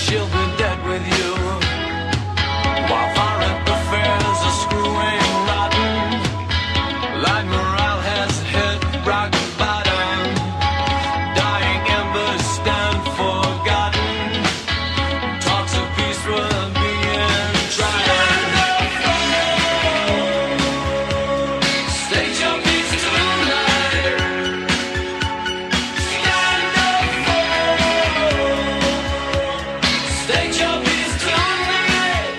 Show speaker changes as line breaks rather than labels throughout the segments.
she'll be dead with you. While foreign affairs are screwing rotten, light morale has hit rock bottom. Dying embers stand forgotten. Talks of peace were being tried. State your peace tonight. Stand up for. State your peace tonight.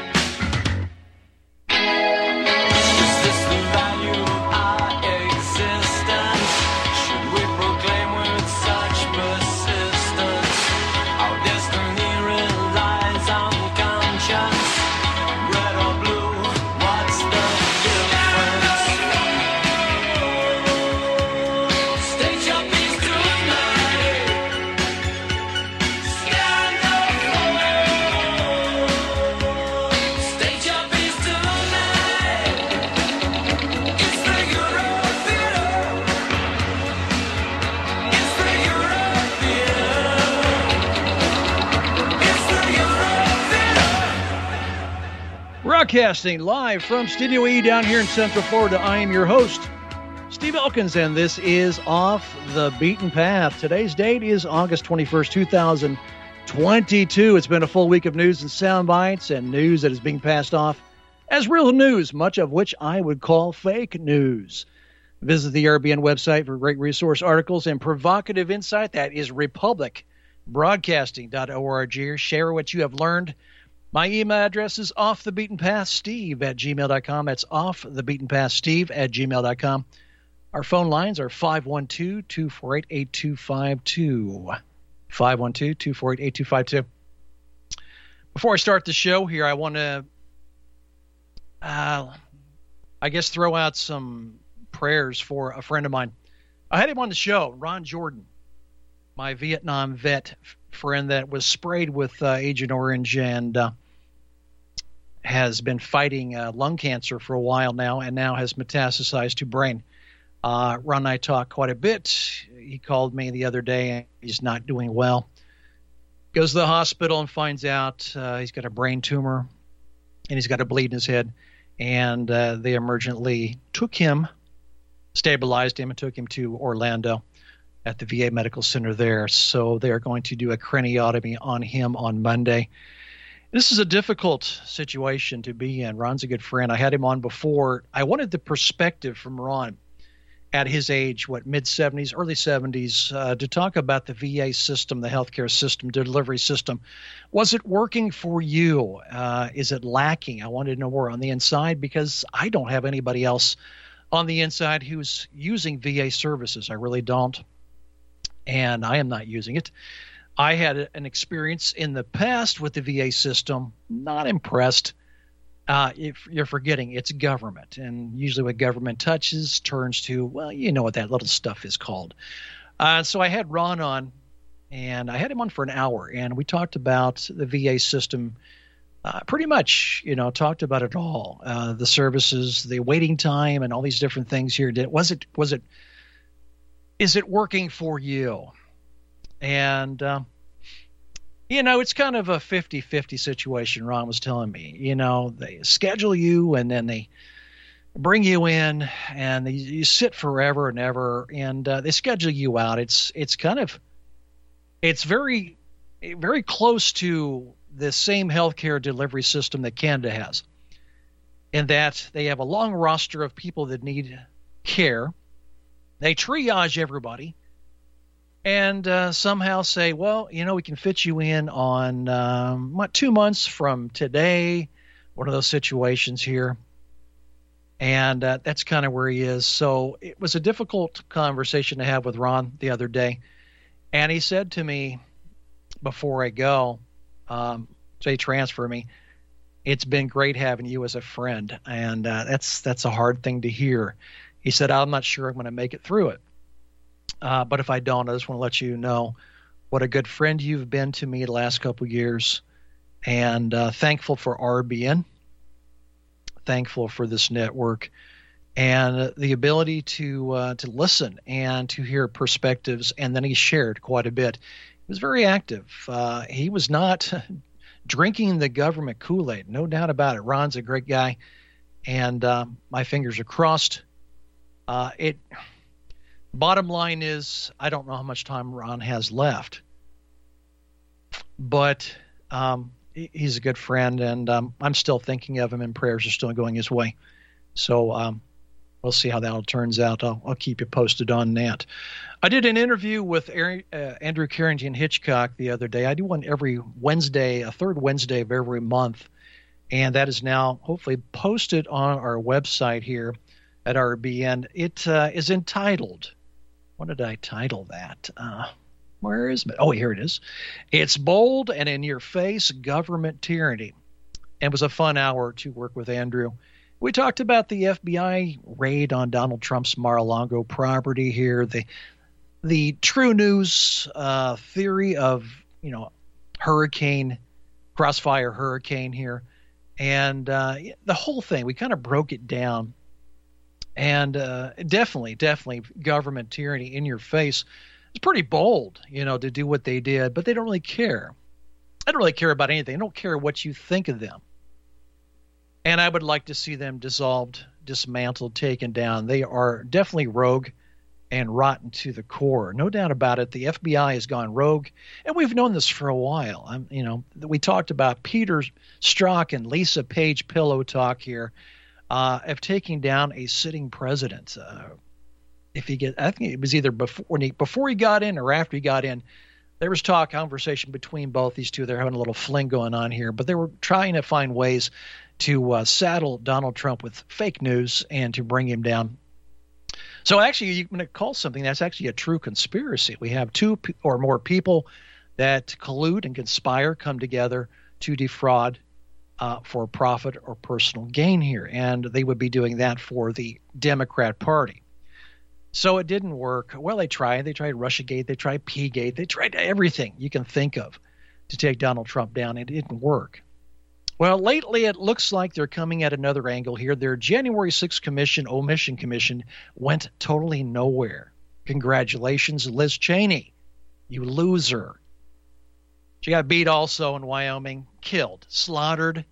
Is this the value of our existence? Should we proclaim with such persistence? Our destiny relies on conscience. Red or blue, what's the difference? State your peace tonight. Stand up for. State your peace tonight. It's the Europe Theater. It's the Europe Theater. It's the Europe Theater.
Broadcasting live from Studio E down here in Central Florida, I am your host, Steve Elkins, and this is Off the Beaten Path. Today's date is August 21st, 2022. It's been a full week of news and sound bites and news that is being passed off as real news, much of which I would call fake news. Visit the RBN website for great resource articles and provocative insight. That is republicbroadcasting.org. Share what you have learned. My email address is offthebeatenpathsteve@gmail.com. That's offthebeatenpathsteve@gmail.com. Our phone lines are 512-248-8252. 512-248-8252. Before I start the show here, I want to, throw out some prayers for a friend of mine. I had him on the show, Ron Jordan, my Vietnam vet friend that was sprayed with Agent Orange and has been fighting lung cancer for a while now and now has metastasized to brain. Ron and I talked quite a bit. He called me the other day and he's not doing well. Goes to the hospital and finds out he's got a brain tumor and he's got a bleed in his head. And they emergently took him, stabilized him, and took him to Orlando at the VA Medical Center there. So they are going to do a craniotomy on him on Monday. This is a difficult situation to be in. Ron's a good friend. I had him on before. I wanted the perspective from Ron at his age, mid-70s, early 70s, to talk about the VA system, the healthcare system, delivery system. Was it working for you? Is it lacking? I wanted to know more on the inside because I don't have anybody else on the inside who's using VA services. I really don't. And I am not using it. I had an experience in the past with the VA system, not impressed. If you're forgetting, it's government. And usually what government touches turns to, well, you know what that little stuff is called. So I had Ron on, and I had him on for an hour, and we talked about the VA system pretty much, talked about it all. The services, the waiting time, and all these different things here. Is it working for you? And, it's kind of a 50-50 situation, Ron was telling me. They schedule you and then they bring you in and you sit forever and ever and they schedule you out. It's very, very close to the same healthcare delivery system that Canada has, in that they have a long roster of people that need care. They triage everybody and somehow say, well, we can fit you in on 2 months from today, one of those situations here. And that's kind of where he is. So it was a difficult conversation to have with Ron the other day. And he said to me before I go, say transfer me, it's been great having you as a friend. And that's a hard thing to hear. He said, I'm not sure I'm going to make it through it. But if I don't, I just want to let you know what a good friend you've been to me the last couple of years, and thankful for RBN, thankful for this network, and the ability to listen and to hear perspectives. And then he shared quite a bit was very active. He was not drinking the government Kool-Aid, no doubt about it. Ron's a great guy, and my fingers are crossed. It. Bottom line is, I don't know how much time Ron has left, but he's a good friend, and I'm still thinking of him, and prayers are still going his way. So we'll see how that all turns out. I'll keep you posted on that. I did an interview with Andrew Carrington Hitchcock the other day. I do one every Wednesday, a third Wednesday of every month, and that is now hopefully posted on our website here at RBN. It is entitled, what did I title that? Where is it? Oh, here it is. It's Bold and in Your Face Government Tyranny. And it was a fun hour to work with Andrew. We talked about the FBI raid on Donald Trump's Mar-a-Lago property here, the true news theory of, crossfire hurricane here, and the whole thing. We kind of broke it down, and definitely government tyranny in your face. It's pretty bold, to do what they did, but they don't really care. I don't really care about anything. I don't care what you think of them. And I would like to see them dissolved, dismantled, taken down. They are definitely rogue and rotten to the core. No doubt about it. The FBI has gone rogue, and we've known this for a while. We talked about Peter Strzok and Lisa Page pillow talk here of taking down a sitting president. I think it was either before he got in or after he got in. There was conversation between both these two. They're having a little fling going on here, but they were trying to find ways to saddle Donald Trump with fake news and to bring him down. So actually, you're going to call something that's actually a true conspiracy. We have two or more people that collude and conspire, come together to defraud for profit or personal gain here. And they would be doing that for the Democrat Party. So it didn't work. Well, they tried. They tried Russiagate. They tried P-Gate. They tried everything you can think of to take Donald Trump down. It didn't work. Well, lately it looks like they're coming at another angle here. Their January 6th omission commission, went totally nowhere. Congratulations, Liz Cheney, you loser. She got beat also in Wyoming, killed, slaughtered,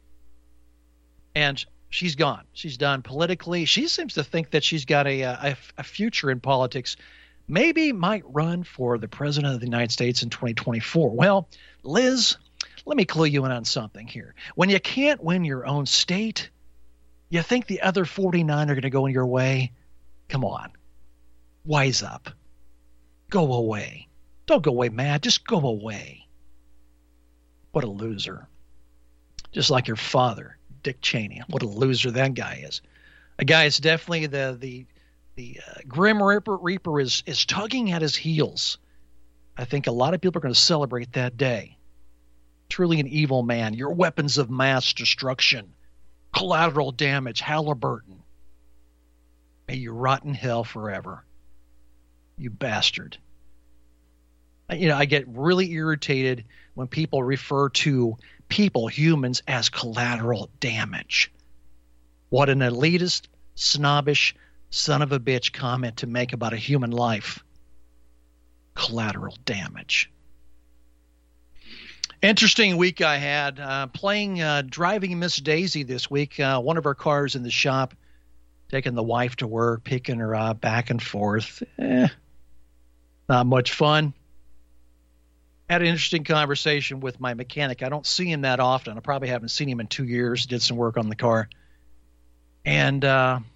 and she's gone. She's done politically. She seems to think that she's got a future in politics. Maybe might run for the president of the United States in 2024. Well, Liz, let me clue you in on something here. When you can't win your own state, you think the other 49 are going to go in your way? Come on. Wise up. Go away. Don't go away mad. Just go away. What a loser. Just like your father, Dick Cheney. What a loser that guy is. A guy is definitely the Grim Reaper is tugging at his heels. I think a lot of people are going to celebrate that day. Truly an evil man. Your weapons of mass destruction, collateral damage, Halliburton. May you rot in hell forever. You bastard. I get really irritated when people refer to humans, as collateral damage. What an elitist, snobbish, son of a bitch comment to make about a human life. Collateral damage. Interesting week I had driving Miss Daisy this week. One of our cars in the shop, taking the wife to work, picking her up back and forth. Not much fun. Had an interesting conversation with my mechanic. I don't see him that often. I probably haven't seen him in 2 years. Did some work on the car. And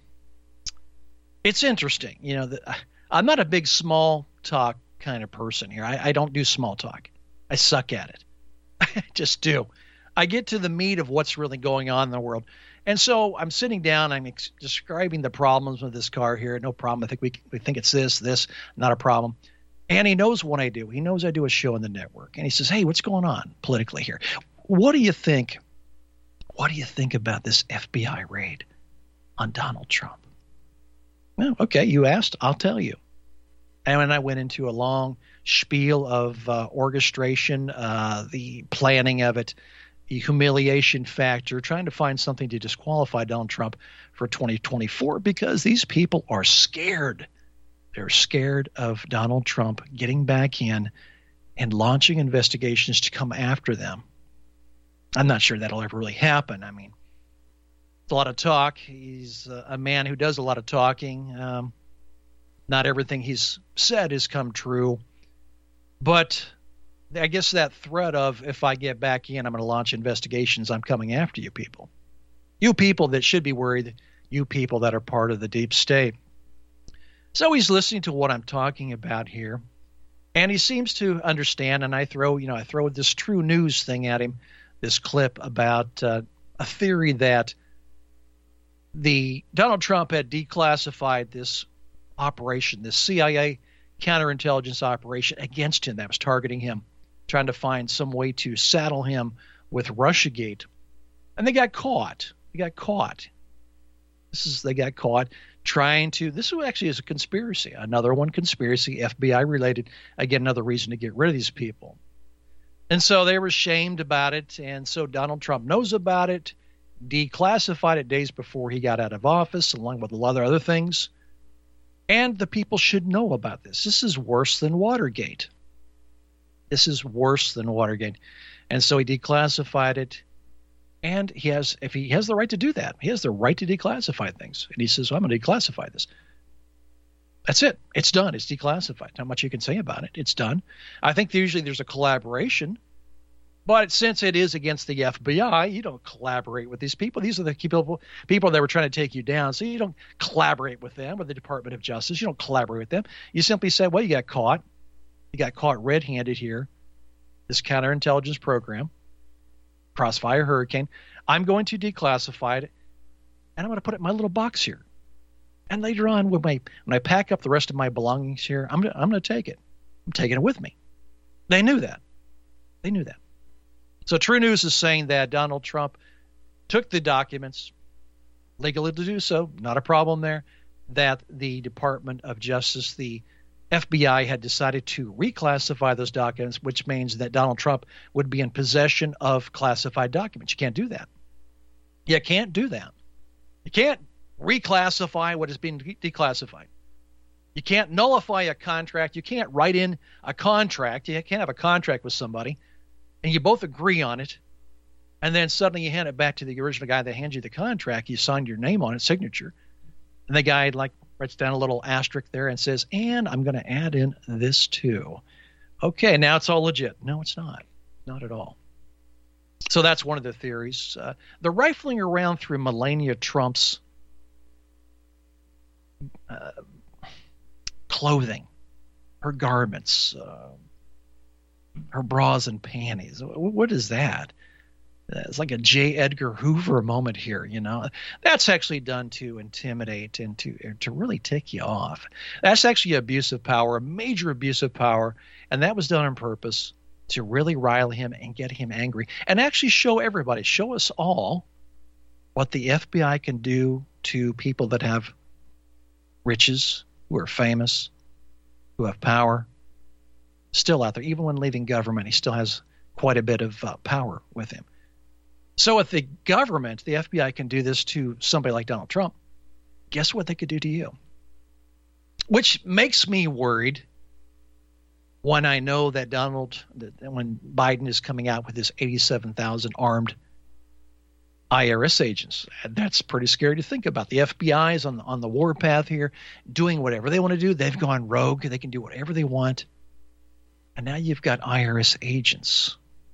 it's interesting. I'm not a big small talk kind of person here. I don't do small talk. I suck at it. I just do. I get to the meat of what's really going on in the world. And so I'm sitting down. I'm describing the problems with this car here. No problem. I think we think it's this, not a problem. And he knows what I do. He knows I do a show on the network. And he says, hey, what's going on politically here? What do you think? What do you think about this FBI raid on Donald Trump? Well, okay, you asked. I'll tell you. And when I went into a long spiel of orchestration, the planning of it, the humiliation factor, trying to find something to disqualify Donald Trump for 2024 because these people are scared. They're scared of Donald Trump getting back in and launching investigations to come after them. I'm not sure that'll ever really happen. I mean, it's a lot of talk. He's a man who does a lot of talking. Not everything he's said has come true. But I guess that threat of, if I get back in, I'm going to launch investigations, I'm coming after you people. You people that should be worried, you people that are part of the deep state. So he's listening to what I'm talking about here, and he seems to understand, and I throw this True News thing at him, this clip about a theory that Donald Trump had declassified this operation, this CIA counterintelligence operation against him that was targeting him, trying to find some way to saddle him with Russiagate. And they got caught. They got caught trying to, this actually is a conspiracy, another one conspiracy, FBI related. Again, another reason to get rid of these people. And so they were shamed about it. And so Donald Trump knows about it, declassified it days before he got out of office, along with a lot of other things. And the people should know about this. This is worse than Watergate. This is worse than Watergate. And so he declassified it. And if he has the right to do that, he has the right to declassify things. And he says, I'm going to declassify this. That's it. It's done. It's declassified. Not much you can say about it. It's done. I think usually there's a collaboration. But since it is against the FBI, you don't collaborate with these people. These are the people that were trying to take you down. So you don't collaborate with them or the Department of Justice. You don't collaborate with them. You simply say, well, you got caught. You got caught red-handed here. This counterintelligence program, Crossfire Hurricane. I'm going to declassify it, and I'm going to put it in my little box here. And later on, when I pack up the rest of my belongings here, I'm going to take it. I'm taking it with me. They knew that. They knew that. So True News is saying that Donald Trump took the documents, legally to do so, not a problem there, that the Department of Justice, the FBI, had decided to reclassify those documents, which means that Donald Trump would be in possession of classified documents. You can't do that. You can't do that. You can't reclassify what is being declassified. You can't nullify a contract. You can't write in a contract. You can't have a contract with somebody, and you both agree on it, and then suddenly you hand it back to the original guy that hands you the contract. You signed your name on it, signature, and the guy writes down a little asterisk there and says, and I'm going to add in this too. Okay, now it's all legit. No, it's not. Not at all. So that's one of the theories. The rifling around through Melania Trump's clothing, her garments, her bras and panties. What is that? It's like a J. Edgar Hoover moment here, you know. That's actually done to intimidate and to really tick you off. That's actually abuse of power, a major abuse of power, and that was done on purpose to really rile him and get him angry and actually show everybody, show us all what the FBI can do to people that have riches, who are famous, who have power, still out there. Even when leaving government, he still has quite a bit of power with him. So if the government, the FBI, can do this to somebody like Donald Trump, guess what they could do to you? Which makes me worried when I know that when Biden is coming out with his 87,000 armed IRS agents. That's pretty scary to think about. The FBI is on the warpath here, doing whatever they want to do. They've gone rogue. They can do whatever they want. And now you've got IRS agents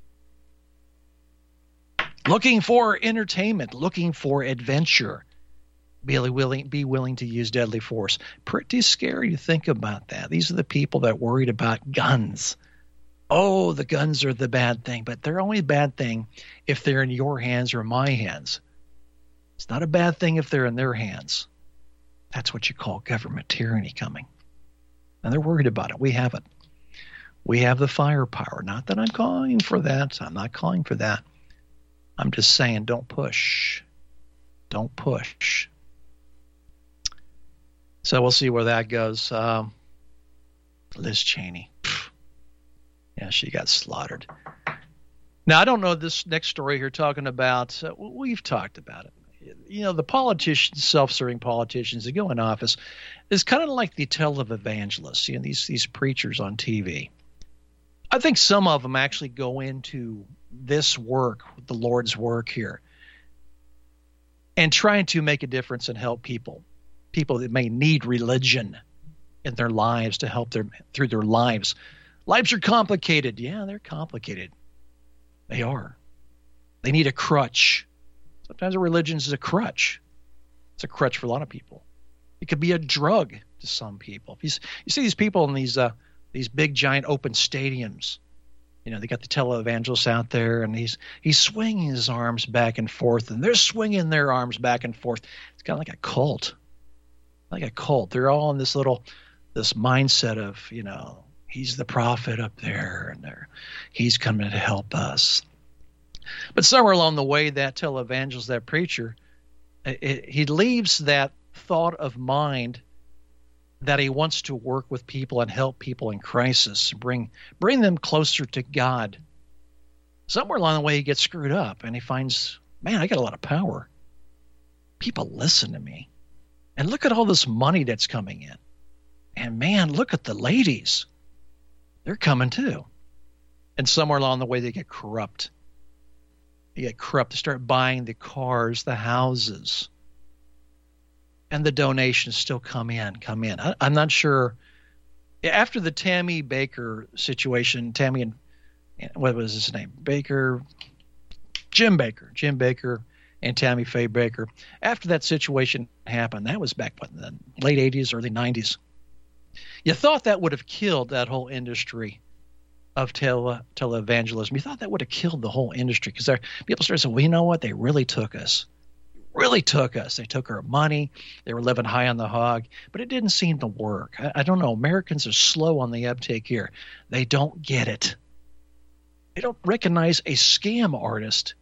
looking for entertainment, looking for adventure, be willing to use deadly force. Pretty scary to think about that. These are the people that are worried about guns. Oh, the guns are the bad thing, but they're only a bad thing if they're in your hands or my hands. It's not a bad thing if they're in their hands. That's what you call government tyranny coming. And they're worried about it. We have it. We have the firepower. Not that I'm calling for that. I'm not calling for that. I'm just saying, don't push. Don't push. So we'll see where that goes. Liz Cheney. Yeah, she got slaughtered. Now, I don't know this next story you're talking about. We've talked about it. You know, the politicians, self-serving politicians that go in office, is kind of like the televangelists, you know, these preachers on TV. I think some of them actually go into this work, the Lord's work here, and trying to make a difference and help people that may need religion in their lives to help them through their lives. Lives are complicated. Yeah, they're complicated. They are. They need a crutch. Sometimes a religion is a crutch. It's a crutch for a lot of people. It could be a drug to some people. You see these people in these big, giant open stadiums. You know, they got the televangelists out there, and he's swinging his arms back and forth, and they're swinging their arms back and forth. It's kind of like a cult. Like a cult. They're all in this mindset of, you know, he's the prophet up there, and he's coming to help us. But somewhere along the way, that televangelist, that preacher, he leaves that thought of mind that he wants to work with people and help people in crisis, bring them closer to God. Somewhere along the way, he gets screwed up, and he finds, man, I got a lot of power. People listen to me. And look at all this money that's coming in. And man, look at the ladies. They're coming too. And somewhere along the way, they get corrupt. They start buying the cars, the houses. And the donations still come in. I'm not sure. After the Tammy Baker situation, Tammy and what was his name? Jim Baker and Tammy Faye Baker. After that situation happened, that was back in the late 80s, early 90s. You thought that would have killed that whole industry of televangelism. You thought that would have killed the whole industry because people started saying, well, you know what? They really took us. They took our money. They were living high on the hog, but it didn't seem to work. I don't know. Americans are slow on the uptake here. They don't get it. They don't recognize a scam artist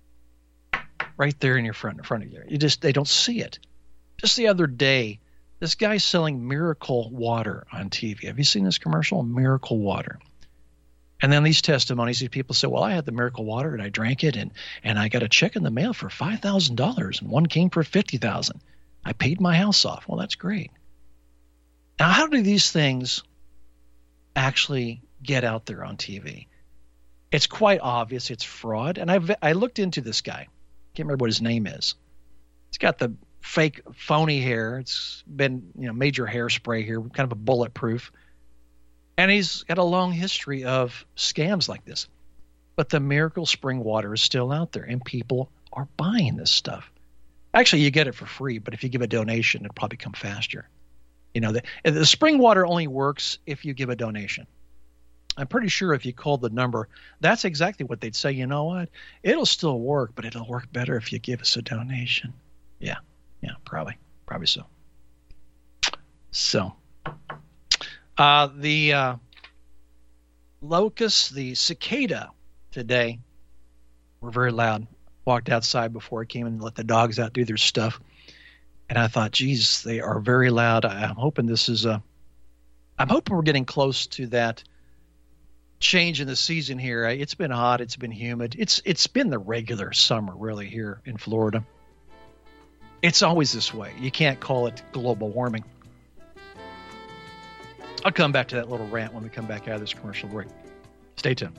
right there in front of you. They don't see it. Just the other day, this guy's selling miracle water on TV. Have you seen this commercial? Miracle water. And then these testimonies, these people say, well, I had the miracle water and I drank it and I got a check in the mail for $5,000 and one came for $50,000. I paid my house off. Well, that's great. Now, how do these things actually get out there on TV? It's quite obvious it's fraud. And I looked into this guy. Can't remember what his name is. He's got the fake phony hair. It's been, major hairspray here, kind of a bulletproof. And he's got a long history of scams like this. But the miracle spring water is still out there, and people are buying this stuff. Actually, you get it for free, but if you give a donation, it'll probably come faster. The spring water only works if you give a donation. I'm pretty sure if you called the number, that's exactly what they'd say. You know what? It'll still work, but it'll work better if you give us a donation. Yeah, probably so. So, the locust, the cicada today were very loud. Walked outside before I came and let the dogs out do their stuff. And I thought, geez, they are very loud. I'm hoping I'm hoping we're getting close to that change in the season here. It's been hot. It's been humid. It's been the regular summer really here in Florida. It's always this way. You can't call it global warming. I'll come back to that little rant when we come back out of this commercial break. Stay tuned.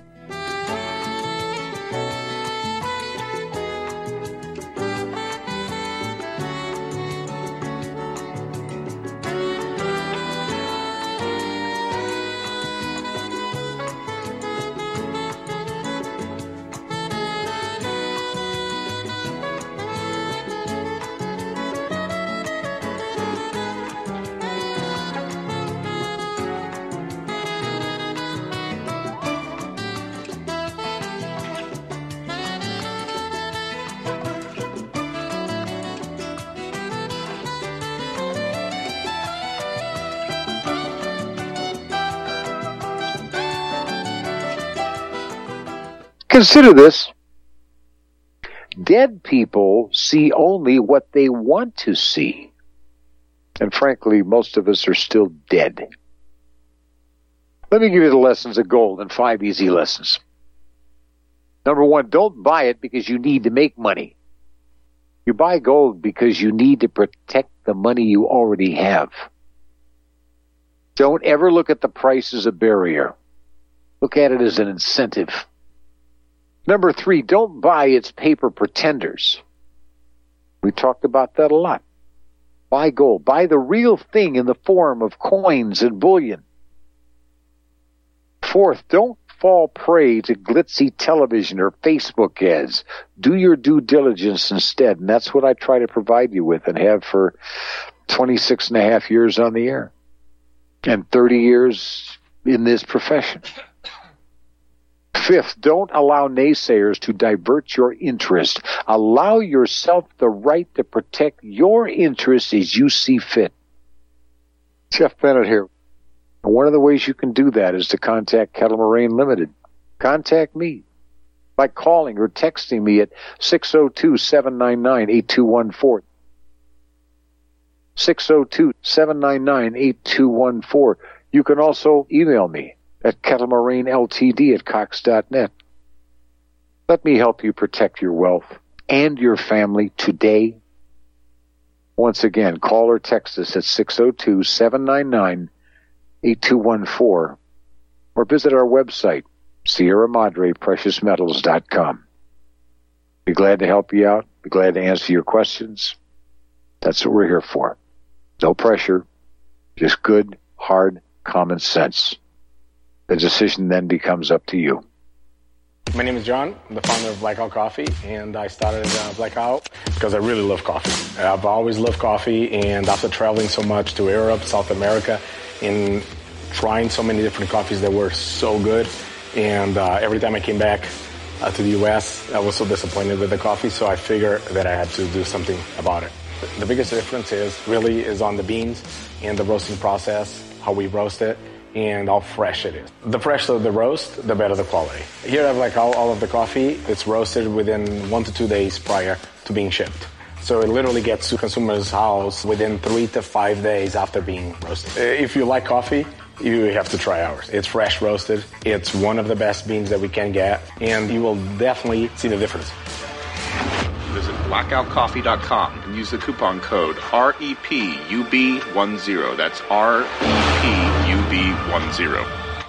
Consider this. Dead people see only what they want to see. And frankly, most of us are still dead. Let me give you the lessons of gold in 5 easy lessons. Number 1, don't buy it because you need to make money. You buy gold because you need to protect the money you already have. Don't ever look at the price as a barrier. Look at it as an incentive. Number 3, don't buy its paper pretenders. We talked about that a lot. Buy gold. Buy the real thing in the form of coins and bullion. 4th, don't fall prey to glitzy television or Facebook ads. Do your due diligence instead, and that's what I try to provide you with and have for 26 and a half years on the air and 30 years in this profession. 5th, don't allow naysayers to divert your interest. Allow yourself the right to protect your interests as you see fit. Jeff Bennett here. One of the ways you can do that is to contact Kettle Moraine Limited. Contact me by calling or texting me at 602-799-8214. 602-799-8214. You can also email me at kettlemaraineltd@cox.net. Let me help you protect your wealth and your family today. Once again, call or text us at 602-799-8214 or visit our website, Sierra Madre Precious Metals.com. Be glad to help you out. Be glad to answer your questions. That's what we're here for. No pressure, just good, hard, common sense. The decision then becomes up to you.
My name is John. I'm the founder of Blackout Coffee, and I started Blackout because I really love coffee. I've always loved coffee, and after traveling so much to Europe, South America, and trying so many different coffees that were so good, and every time I came back to the U.S., I was so disappointed with the coffee, so I figured that I had to do something about it. The biggest difference is on the beans and the roasting process, how we roast it, and how fresh it is. The fresher the roast, the better the quality. Here I have like all of the coffee. It's roasted within 1 to 2 days prior to being shipped. So it literally gets to consumer's house within 3 to 5 days after being roasted. If you like coffee, you have to try ours. It's fresh roasted. It's one of the best beans that we can get, and you will definitely see the difference.
Visit blackoutcoffee.com and use the coupon code REPUB10. That's REPUB10.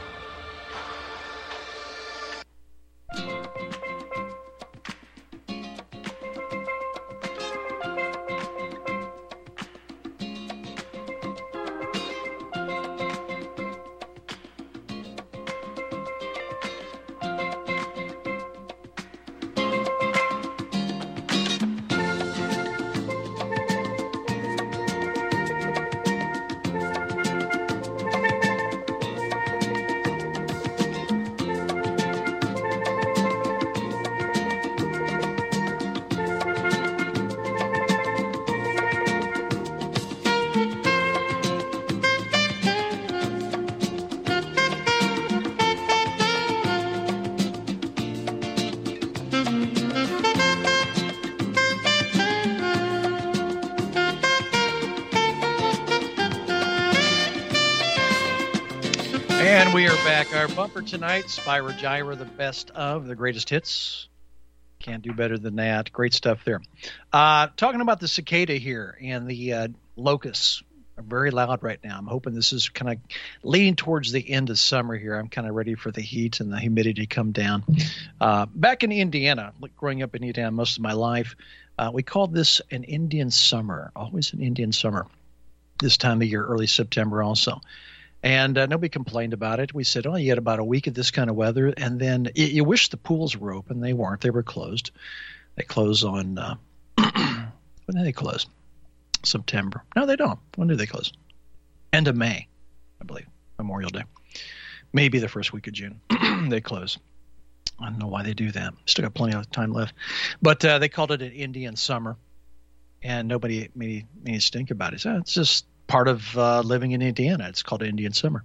And we are back. Our bumper tonight, Spyro Gyra, the best of the greatest hits. Can't do better than that. Great stuff there. Talking about the cicada here and the locusts are very loud right now. I'm hoping this is kind of leading towards the end of summer here. I'm kind of ready for the heat and the humidity to come down. Back in Indiana, growing up in Indiana most of my life, we called this an Indian summer, always an Indian summer. This time of year, early September also. And nobody complained about it. We said, oh, you had about a week of this kind of weather. And then you wish the pools were open. They weren't. They were closed. They close on when do they close? September. No, they don't. When do they close? End of May, I believe. Memorial Day. Maybe the first week of June. They close. I don't know why they do that. Still got plenty of time left. But they called it an Indian summer. And nobody made a stink about it. So it's just part of living in Indiana. It's called Indian summer.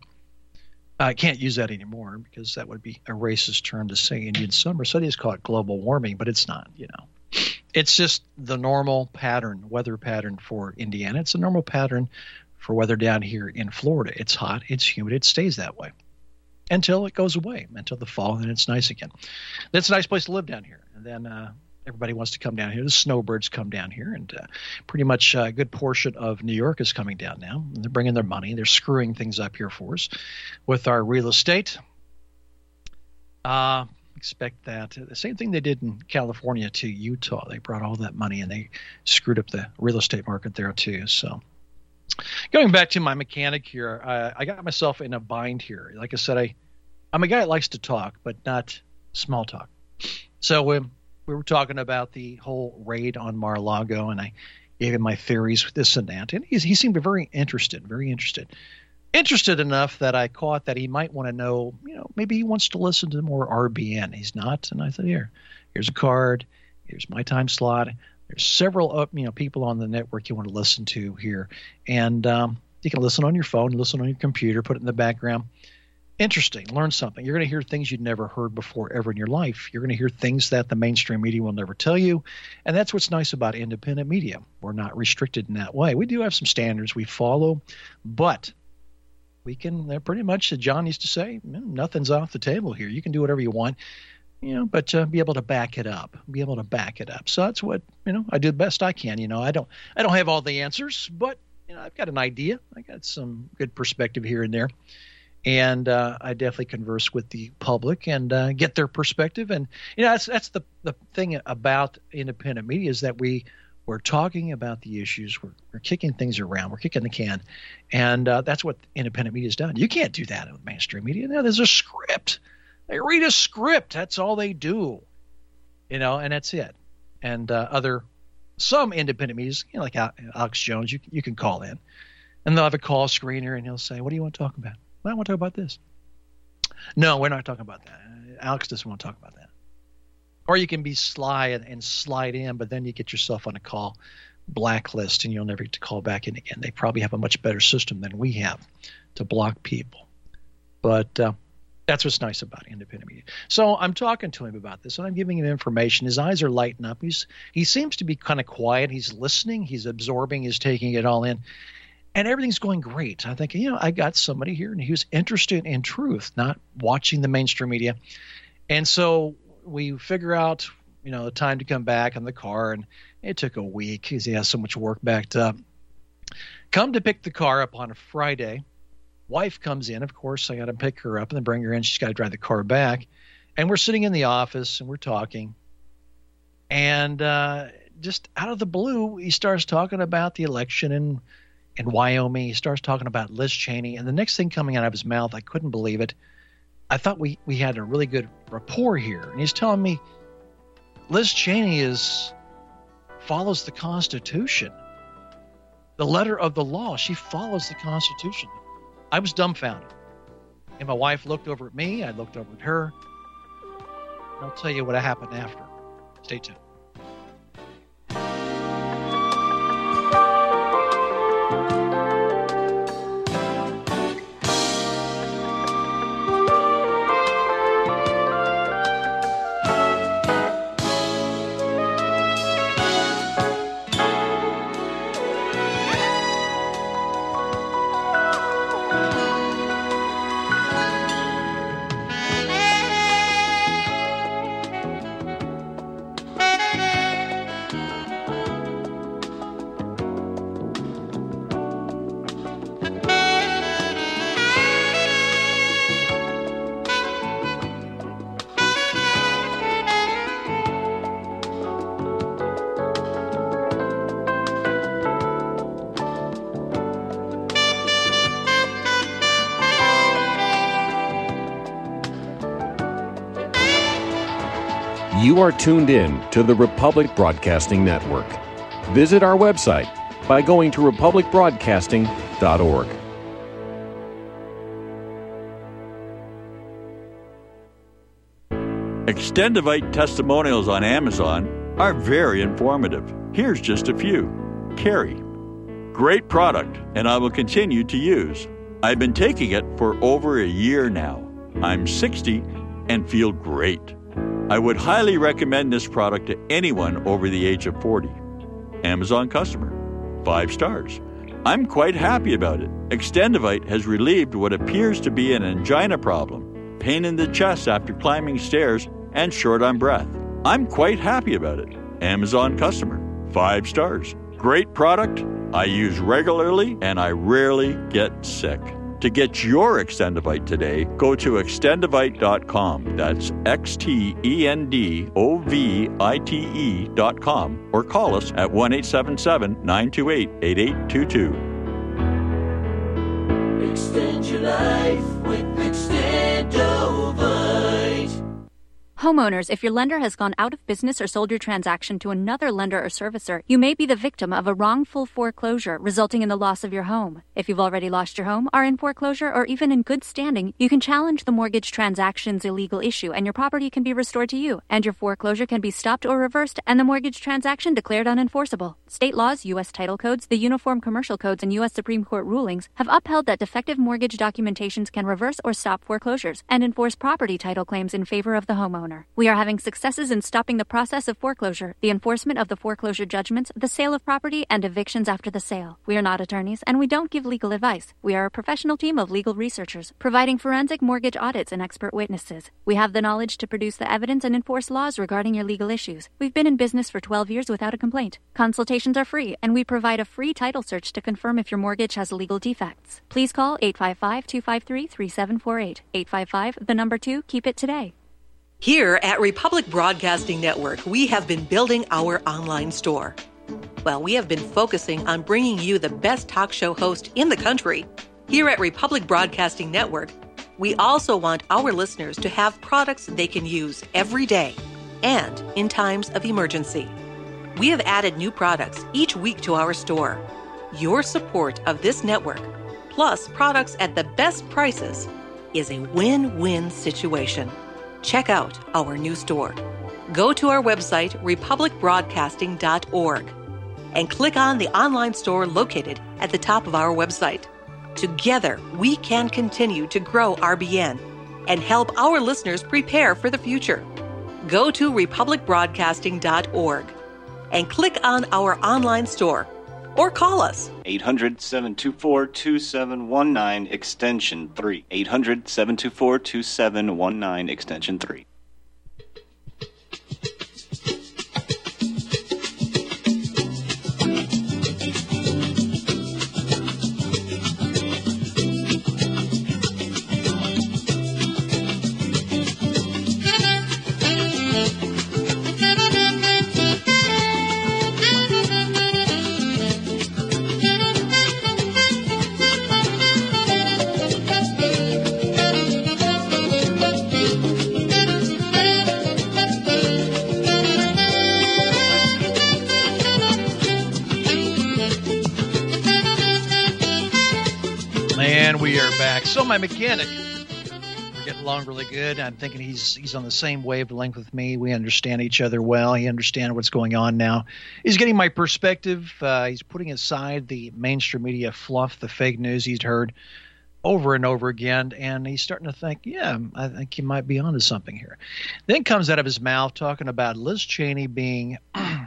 I can't use that anymore because that would be a racist term to say Indian summer. So they just call it global warming, but it's not, you know. It's just the normal pattern, weather pattern for Indiana. It's a normal pattern for weather down here in Florida. It's hot, it's humid, it stays that way until it goes away, until the fall, and it's nice again. That's a nice place to live down here. And then everybody wants to come down here. The snowbirds come down here, and pretty much a good portion of New York is coming down now. And they're bringing their money. They're screwing things up here for us with our real estate. Expect that. The same thing they did in California to Utah. They brought all that money and they screwed up the real estate market there too. So going back to my mechanic here, I got myself in a bind here. Like I said, I'm a guy that likes to talk, but not small talk. So we were talking about the whole raid on Mar-a-Lago, and I gave him my theories with this and that. And he seemed very interested. Interested enough that I caught that he might want to know, maybe he wants to listen to more RBN. He's not. And I said, here's a card. Here's my time slot. There's several people on the network you want to listen to here. And you can listen on your phone, listen on your computer, put it in the background. Interesting. Learn something. You're going to hear things you'd never heard before ever in your life. You're going to hear things that the mainstream media will never tell you. And that's what's nice about independent media. We're not restricted in that way. We do have some standards we follow, but we can pretty much, John used to say, nothing's off the table here. You can do whatever you want, but be able to back it up. So that's what, I do the best I can. I don't have all the answers, but I've got an idea. I got some good perspective here and there. And I definitely converse with the public and get their perspective. And that's the thing about independent media is that we're talking about the issues. We're kicking things around. We're kicking the can, and that's what independent media has done. You can't do that with mainstream media. Now there's a script. They read a script. That's all they do, and that's it. And some independent medias, like Alex Jones, you can call in, and they'll have a call screener, and he'll say, "What do you want to talk about?" Well, I want to talk about this. No, we're not talking about that. Alex doesn't want to talk about that. Or you can be sly and slide in, but then you get yourself on a call blacklist and you'll never get to call back in again. They probably have a much better system than we have to block people. But that's what's nice about independent media. So I'm talking to him about this, and I'm giving him information. His eyes are lighting up. He seems to be kind of quiet. He's listening. He's absorbing. He's taking it all in. And everything's going great. I think, I got somebody here, and he was interested in truth, not watching the mainstream media. And so we figure out, the time to come back in the car, and it took a week because he has so much work backed up. Come to pick the car up on a Friday. Wife comes in. Of course, I got to pick her up and then bring her in. She's got to drive the car back. And we're sitting in the office, and we're talking. And just out of the blue, he starts talking about the election in Wyoming. He starts talking about Liz Cheney. And the next thing coming out of his mouth, I couldn't believe it. I thought we had a really good rapport here. And he's telling me Liz Cheney follows the Constitution. The letter of the law. She follows the Constitution. I was dumbfounded. And my wife looked over at me. I looked over at her. And I'll tell you what happened after. Stay tuned.
You are tuned in to the Republic Broadcasting Network. Visit our website by going to republicbroadcasting.org.
Extendivite testimonials on Amazon are very informative. Here's just a few. Carrie. Great product, and I will continue to use. I've been taking it for over a year now. I'm 60 and feel great. I would highly recommend this product to anyone over the age of 40. Amazon customer. 5 stars. I'm quite happy about it. Extendivite has relieved what appears to be an angina problem, pain in the chest after climbing stairs, and short on breath. I'm quite happy about it. Amazon customer. 5 stars. Great product. I use regularly, and I rarely get sick. To get your Extendovite today, go to extendovite.com. That's XTENDOVITE.com or call us at 1-877-928-8822.
Extend your life with Extendovite.
Homeowners, if your lender has gone out of business or sold your transaction to another lender or servicer, you may be the victim of a wrongful foreclosure resulting in the loss of your home. If you've already lost your home, are in foreclosure, or even in good standing, you can challenge the mortgage transaction's illegal issue and your property can be restored to you, and your foreclosure can be stopped or reversed and the mortgage transaction declared unenforceable. State laws, U.S. title codes, the Uniform Commercial Codes, and U.S. Supreme Court rulings have upheld that defective mortgage documentations can reverse or stop foreclosures and enforce property title claims in favor of the homeowner. We are having successes in stopping the process of foreclosure, the enforcement of the foreclosure judgments, the sale of property, and evictions after the sale. We are not attorneys, and we don't give legal advice. We are a professional team of legal researchers, providing forensic mortgage audits and expert witnesses. We have the knowledge to produce the evidence and enforce laws regarding your legal issues. We've been in business for 12 years without a complaint. Consultations are free, and we provide a free title search to confirm if your mortgage has legal defects. Please call 855-253-3748. 855, keep it today.
Here at Republic Broadcasting Network, we have been building our online store. Well, we have been focusing on bringing you the best talk show host in the country. Here at Republic Broadcasting Network, we also want our listeners to have products they can use every day and in times of emergency. We have added new products each week to our store. Your support of this network, plus products at the best prices, is a win-win situation. Check out our new store. Go to our website, republicbroadcasting.org, and click on the online store located at the top of our website. Together, we can continue to grow RBN and help our listeners prepare for the future. Go to republicbroadcasting.org and click on our online store or call us.
800-724-2719, extension 3. 800-724-2719, extension 3.
So my mechanic, we're getting along really good. I'm thinking he's on the same wavelength with me. We understand each other well. He understands what's going on now. He's getting my perspective. He's putting aside the mainstream media fluff, the fake news he's heard over and over again, and he's starting to think, yeah, I think he might be onto something here. Then comes out of his mouth talking about Liz Cheney being a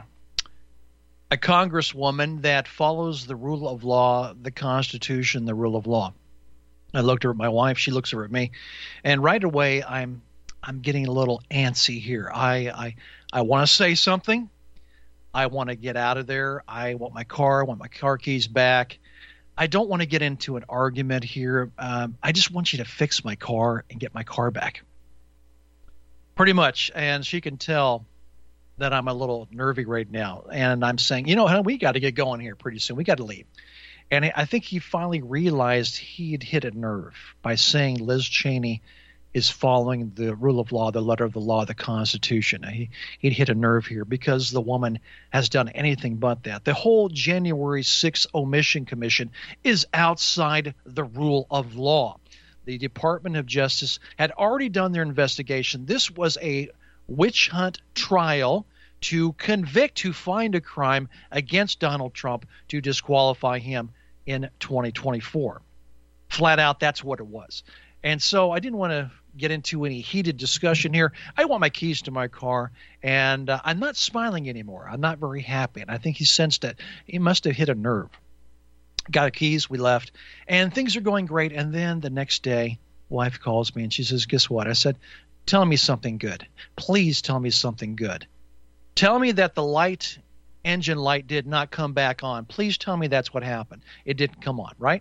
congresswoman that follows the rule of law, the Constitution, the rule of law. I looked over at my wife. She looks over at me, and right away I'm getting a little antsy here. I want to say something. I want to get out of there. I want my car. I want my car keys back. I don't want to get into an argument here. I just want you to fix my car and get my car back. Pretty much. And she can tell that I'm a little nervy right now. And I'm saying, honey, we got to get going here pretty soon. We got to leave. And I think he finally realized he'd hit a nerve by saying Liz Cheney is following the rule of law, the letter of the law, the Constitution. He'd hit a nerve here because the woman has done anything but that. The whole January 6th Omission Commission is outside the rule of law. The Department of Justice had already done their investigation. This was a witch hunt trial to convict, to find a crime against Donald Trump to disqualify him in 2024. Flat out, that's what it was. And so I didn't want to get into any heated discussion here. I want my keys to my car, and I'm not smiling anymore. I'm not very happy, and I think he sensed that he must have hit a nerve. Got the keys, we left, and things are going great. And then the next day, wife calls me, and she says, guess what? I said, tell me something good. Please tell me something good. Tell me that the engine light did not come back on. Please tell me that's what happened. It didn't come on, right?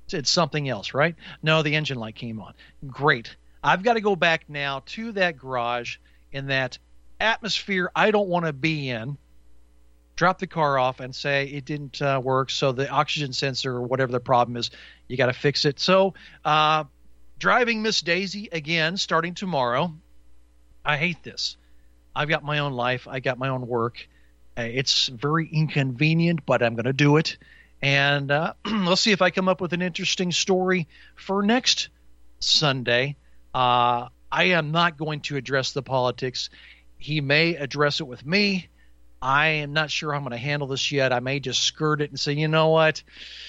It's something else, right? No, the engine light came on. Great. I've got to go back now to that garage in that atmosphere I don't want to be in, drop the car off and say it didn't work, so the oxygen sensor or whatever the problem is, you got to fix it. So driving Miss Daisy again starting tomorrow. I hate this. I've got my own life. I got my own work. It's very inconvenient, but I'm going to do it. And let's see if I come up with an interesting story for next Sunday. I am not going to address the politics. He may address it with me. I am not sure how I'm going to handle this yet. I may just skirt it and say, you know what?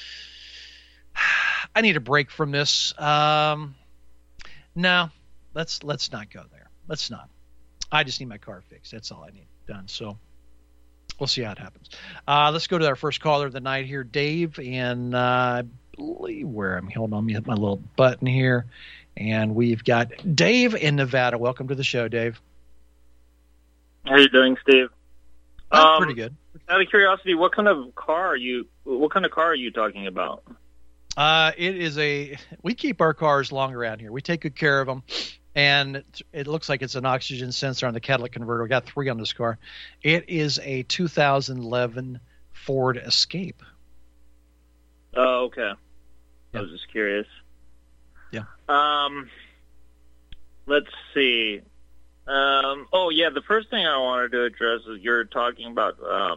I need a break from this. No, let's not go there. Let's not. I just need my car fixed. That's all I need done. So we'll see how it happens. Let's go to our first caller of the night here, Dave. And I believe where I'm holding on, me hit my little button here. And we've got Dave in Nevada. Welcome to the show, Dave.
How are you doing, Steve?
Pretty good.
Out of curiosity, what kind of car are you talking about?
We keep our cars long around here. We take good care of them. And it looks like it's an oxygen sensor on the catalytic converter. We got 3 on this car. It is a 2011 Ford Escape.
Oh, okay.
Yeah.
I was just curious.
Yeah.
Let's see. The first thing I wanted to address is you're talking about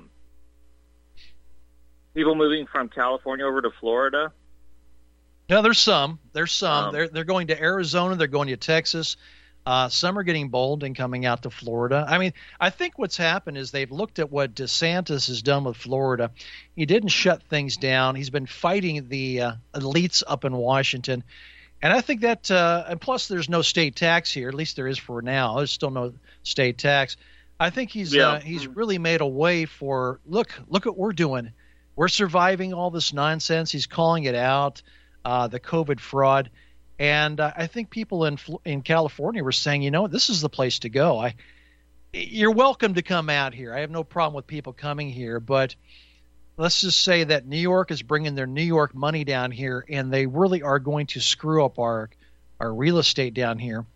people moving from California over to Florida.
No, there's some. They're going to Arizona. They're going to Texas. Some are getting bold and coming out to Florida. I mean, I think what's happened is they've looked at what DeSantis has done with Florida. He didn't shut things down. He's been fighting the elites up in Washington. And I think that, and plus there's no state tax here. At least there is for now. There's still no state tax. I think he's really made a way for, look what we're doing. We're surviving all this nonsense. He's calling it out. The COVID fraud. And I think people in California were saying, you know, this is the place to go. You're welcome to come out here. I have no problem with people coming here, but let's just say that New York is bringing their New York money down here, and they really are going to screw up our real estate down here.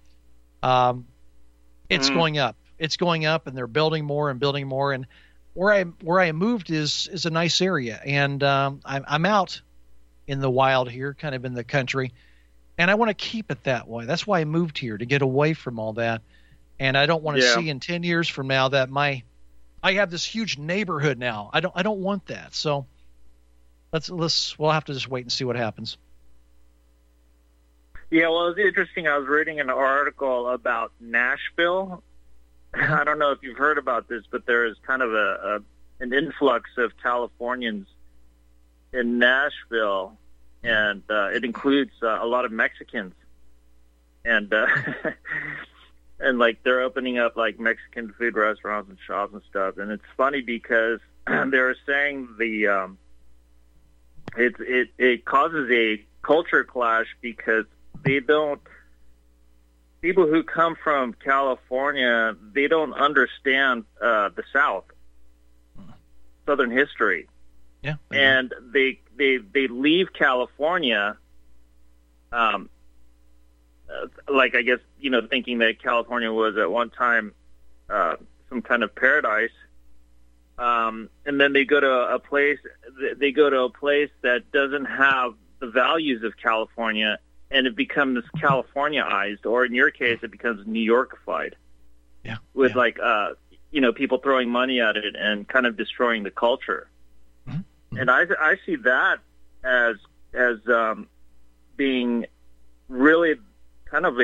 It's going up. It's going up, and they're building more and building more. And where I moved is a nice area, and I'm out in the wild here, kind of in the country, and I want to keep it that way. That's why I moved here, to get away from all that. And I don't want to see in 10 years from now that I have this huge neighborhood now. I don't want that. So we'll have to just wait and see what happens.
Yeah, well, it's interesting. I was reading an article about Nashville. I don't know if you've heard about this, but there is kind of an influx of Californians in Nashville, and it includes a lot of Mexicans, and and like they're opening up like Mexican food restaurants and shops and stuff. And it's funny because they're saying it causes a culture clash because people who come from California, they don't understand the Southern history.
Yeah,
and they leave California, like I guess thinking that California was at one time some kind of paradise, and then they go to a place that doesn't have the values of California, and it becomes Californiaized, or in your case, it becomes New Yorkified.
Yeah,
with people throwing money at it and kind of destroying the culture. And I see that as being really kind of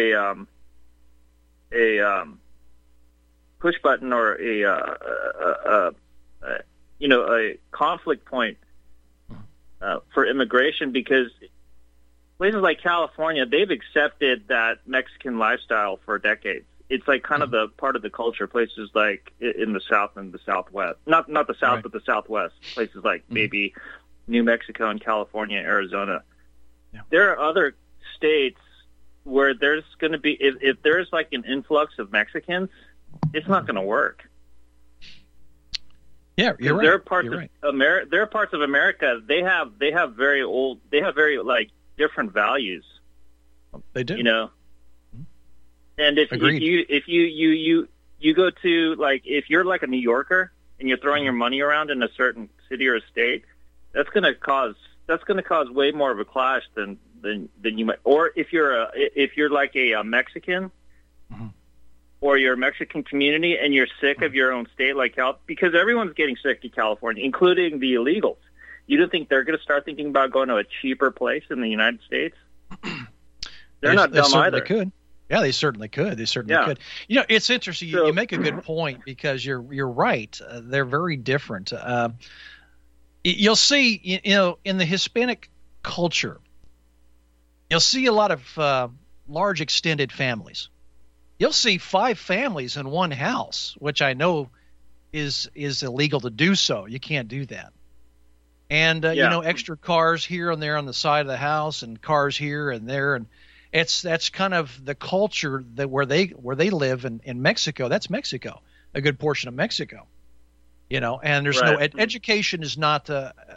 a push button or a conflict point for immigration, because places like California, they've accepted that Mexican lifestyle for decades. It's like kind of the part of the culture. Places like in the South and the Southwest, not the South, but the Southwest. Places like maybe New Mexico and California, Arizona.
Yeah.
There are other states where there's going to be, if there's like an influx of Mexicans, it's not going to work.
Yeah, you're right.
There are parts of America. There are parts of America. They have very different values.
They do.
You know, and if you go to, like, if you're like a New Yorker and you're throwing your money around in a certain city or state, that's going to cause way more of a clash than you might. Or if you're like a Mexican, or you're a Mexican community and you're sick of your own state, like because everyone's getting sick in California, including the illegals. You don't think they're going to start thinking about going to a cheaper place in the United States? They're not dumb either.
They could. Yeah, they certainly could. They certainly could. You know, it's interesting. You make a good point, because you're right. They're very different. You'll see, you know, in the Hispanic culture, you'll see a lot of large extended families. You'll see 5 families in one house, which I know is illegal to do so. You can't do that. And you know, extra cars here and there on the side of the house, and cars here and there, and that's kind of the culture that where they live in Mexico. That's Mexico, a good portion of Mexico. You know, and there's no education is not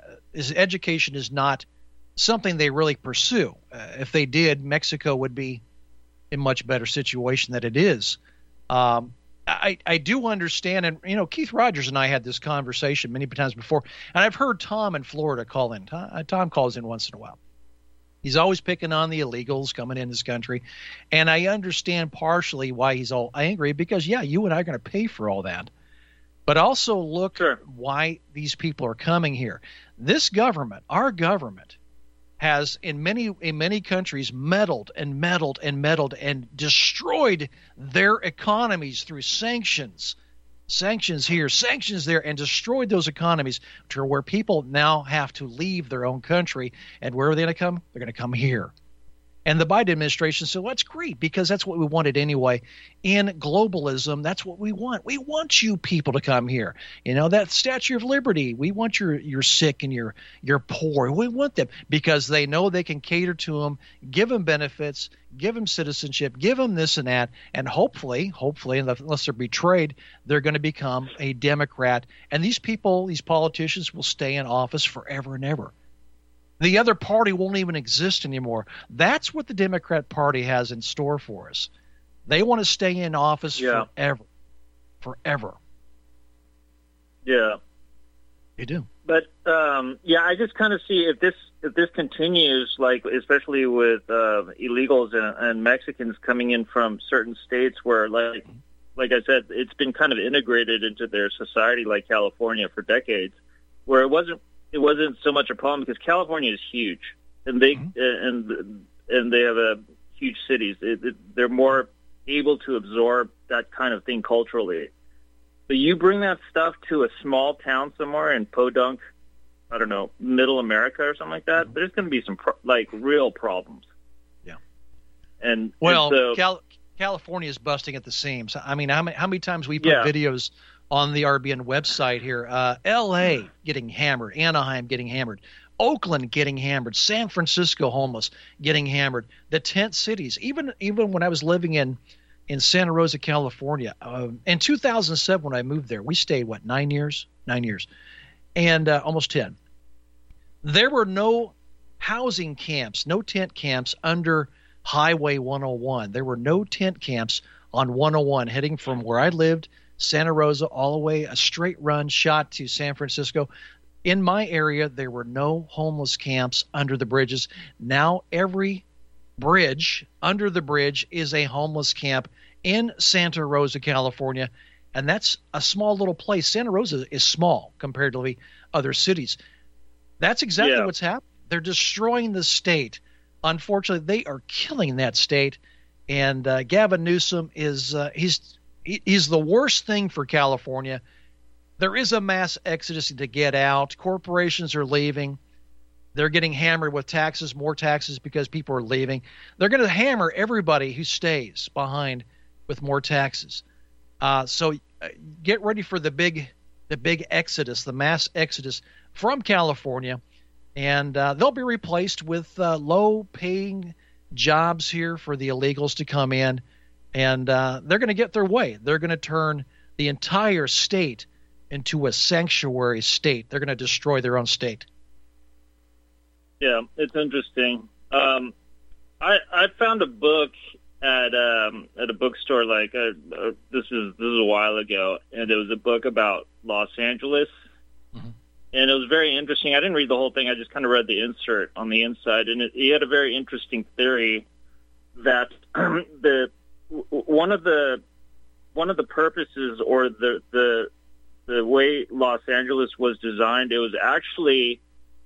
something they really pursue. If they did, Mexico would be in much better situation than it is. I do understand, and you know, Keith Rogers and I had this conversation many times before, and I've heard Tom in Florida call in. Tom calls in once in a while. He's always picking on the illegals coming in this country, and I understand partially why he's all angry, because you and I are going to pay for all that. But also look why these people are coming here. This government, our government, has in many countries meddled and destroyed their economies through sanctions here, sanctions there, and destroyed those economies to where people now have to leave their own country. And where are they going to come? They're going to come here. And the Biden administration said, well, that's great, because that's what we wanted anyway. In globalism, that's what we want. We want you people to come here. You know, that Statue of Liberty, we want your sick and your poor. We want them, because they know they can cater to them, give them benefits, give them citizenship, give them this and that, and hopefully, unless they're betrayed, they're going to become a Democrat. And these people, these politicians, will stay in office forever and ever. The other party won't even exist anymore. That's what the Democrat Party has in store for us. They want to stay in office forever. Forever.
Yeah.
They do.
But, I just kind of see if this continues, like, especially with illegals and Mexicans coming in from certain states where, like I said, it's been kind of integrated into their society, like California, for decades, where it wasn't so much a problem, because California is huge, and they and they have huge cities. They're more able to absorb that kind of thing culturally. But you bring that stuff to a small town somewhere in Podunk, I don't know, Middle America or something like that. There's going to be some real problems. Yeah. And
California is busting at the seams. I mean, how many times we put videos on the RBN website here? L.A. getting hammered, Anaheim getting hammered, Oakland getting hammered, San Francisco homeless getting hammered, the tent cities. Even when I was living in Santa Rosa, California, in 2007 when I moved there, we stayed, 9 years? 9 years. And almost 10. There were no housing camps, no tent camps under Highway 101. There were no tent camps on 101 heading from where I lived, Santa Rosa, all the way a straight run shot to San Francisco. In my area, there were no homeless camps under the bridges. Now every bridge, under the bridge, is a homeless camp in Santa Rosa, California. And that's a small little place. Santa Rosa is small compared to other cities. That's exactly what's happening. They're destroying the state. Unfortunately, they are killing that state. And Gavin Newsom is he's the worst thing for California. There is a mass exodus to get out. Corporations are leaving. They're getting hammered with taxes, more taxes, because people are leaving. They're going to hammer everybody who stays behind with more taxes. So get ready for the big exodus, the mass exodus from California. And they'll be replaced with low-paying jobs here for the illegals to come in. And they're going to get their way. They're going to turn the entire state into a sanctuary state. They're going to destroy their own state.
Yeah, it's interesting. I found a book at a bookstore. This is a while ago, and it was a book about Los Angeles, and it was very interesting. I didn't read the whole thing. I just kind of read the insert on the inside, and he had a very interesting theory that one of the purposes or the way Los Angeles was designed, it was actually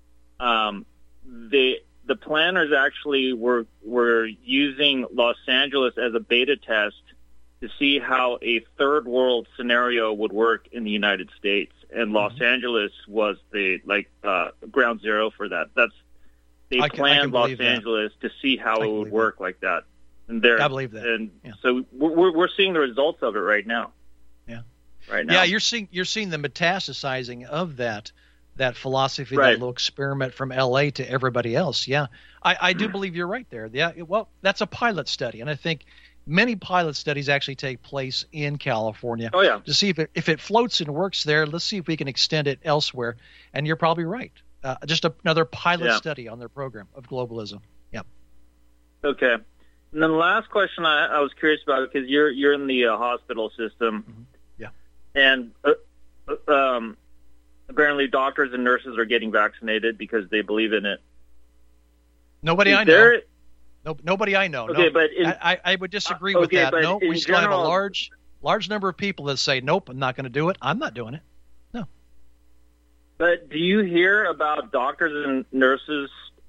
the planners actually were using Los Angeles as a beta test to see how a third world scenario would work in the United States, and Los Angeles was the ground zero for that. They planned Los Angeles to see how it would work like that. And
I believe that.
And so we're seeing the results of it right now.
Yeah.
Right now.
Yeah, you're seeing the metastasizing of that philosophy,
right.
That little experiment from L.A. to everybody else. Yeah, I do believe you're right there. Yeah, well, that's a pilot study, and I think many pilot studies actually take place in California.
Oh, yeah.
To see if it floats and works there. Let's see if we can extend it elsewhere. And you're probably right. Just another pilot study on their program of globalism. Yep.
Okay. And then the last question I was curious about, because you're in the hospital system.
Yeah.
And apparently doctors and nurses are getting vaccinated because they believe in it.
Nobody I know. Nobody I know.
Okay,
no.
but
I would disagree with that. No, we still have a large number of people that say, nope, I'm not going to do it. I'm not doing it. No.
But do you hear about doctors and nurses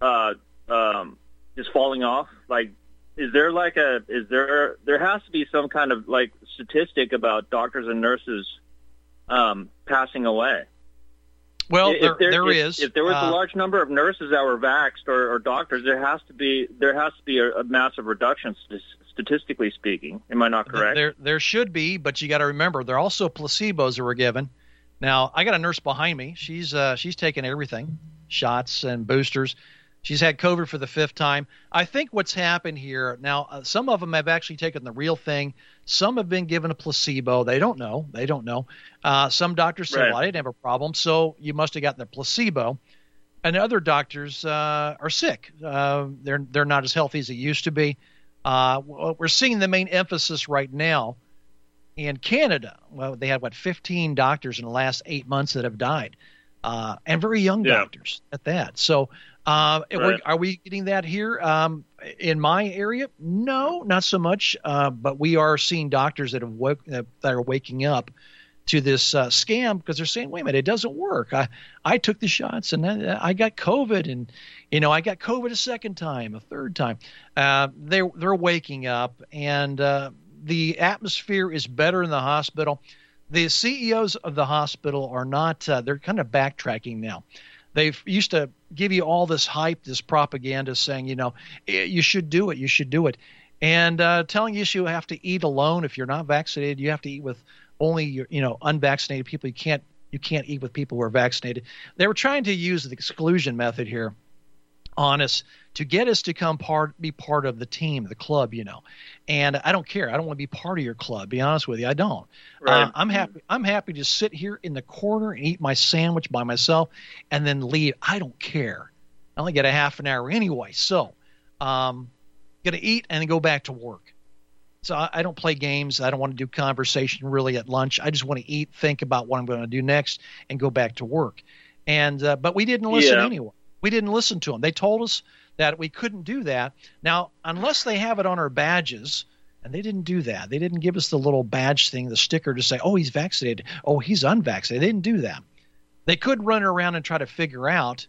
just falling off? There has to be some kind of statistic about doctors and nurses passing away.
Well,
If there
is.
If there was a large number of nurses that were vaxxed or doctors, there has to be a massive reduction, statistically speaking. Am I not correct?
There should be, but you got to remember there are also placebos that were given. Now, I got a nurse behind me. She's taken everything, shots and boosters. She's had COVID for the 5th time. I think what's happened here now, some of them have actually taken the real thing. Some have been given a placebo. They don't know. Some doctors say, well, I didn't have a problem, so you must have gotten the placebo. And other doctors are sick. They're not as healthy as they used to be. We're seeing the main emphasis right now in Canada. Well, they had, 15 doctors in the last 8 months that have died, and very young doctors at that. So are we getting that here in my area? No, not so much. But we are seeing doctors that are waking up to this scam because they're saying, wait a minute, it doesn't work. I took the shots and then I got COVID, and I got COVID a second time, a third time. They're waking up, and the atmosphere is better in the hospital. The CEOs of the hospital are not. They're kind of backtracking now. They've used to give you all this hype, this propaganda saying, you should do it, you should do it. And telling you have to eat alone. If you're not vaccinated, you have to eat with only, unvaccinated people. You can't eat with people who are vaccinated. They were trying to use the exclusion method here on us to get us to be part of the team, the club, And I don't care. I don't want to be part of your club. Be honest with you, I don't.
Right.
I'm happy to sit here in the corner and eat my sandwich by myself and then leave. I don't care. I only get a half an hour anyway, so going to eat and then go back to work. So I don't play games. I don't want to do conversation really at lunch. I just want to eat, think about what I'm going to do next, and go back to work. And but we didn't listen anyway. We didn't listen to them. They told us that we couldn't do that. Now, unless they have it on our badges, and they didn't do that. They didn't give us the little badge thing, the sticker to say, oh, he's vaccinated, oh, he's unvaccinated. They didn't do that. They could run around and try to figure out